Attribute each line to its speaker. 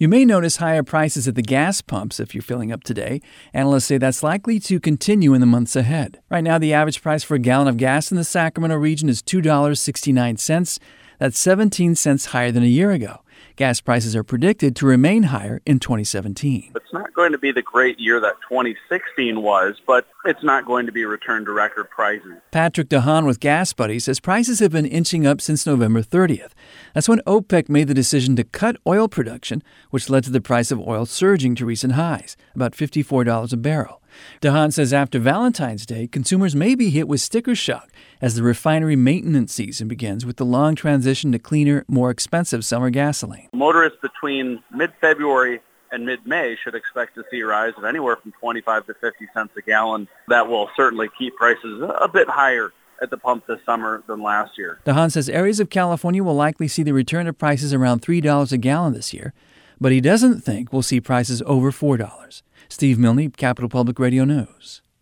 Speaker 1: You may notice higher prices at the gas pumps if you're filling up today. Analysts say that's likely to continue in the months ahead. Right now, the average price for a gallon of gas in the Sacramento region is $2.69. That's 17 cents higher than a year ago. Gas prices are predicted to remain higher in 2017.
Speaker 2: It's not going to be the great year that 2016 was, but it's not going to be returned to record prices.
Speaker 1: Patrick DeHaan with Gas Buddy says prices have been inching up since November 30th. That's when OPEC made the decision to cut oil production, which led to the price of oil surging to recent highs, about $54 a barrel. DeHaan says after Valentine's Day, consumers may be hit with sticker shock as the refinery maintenance season begins with the long transition to cleaner, more expensive summer gasoline.
Speaker 2: Motorists between mid-February and mid-May should expect to see a rise of anywhere from 25 to 50 cents a gallon. That will certainly keep prices a bit higher at the pump this summer than last year.
Speaker 1: DeHaan says areas of California will likely see the return of prices around $3 a gallon this year, but he doesn't think we'll see prices over $4. Steve Milne, Capital Public Radio News.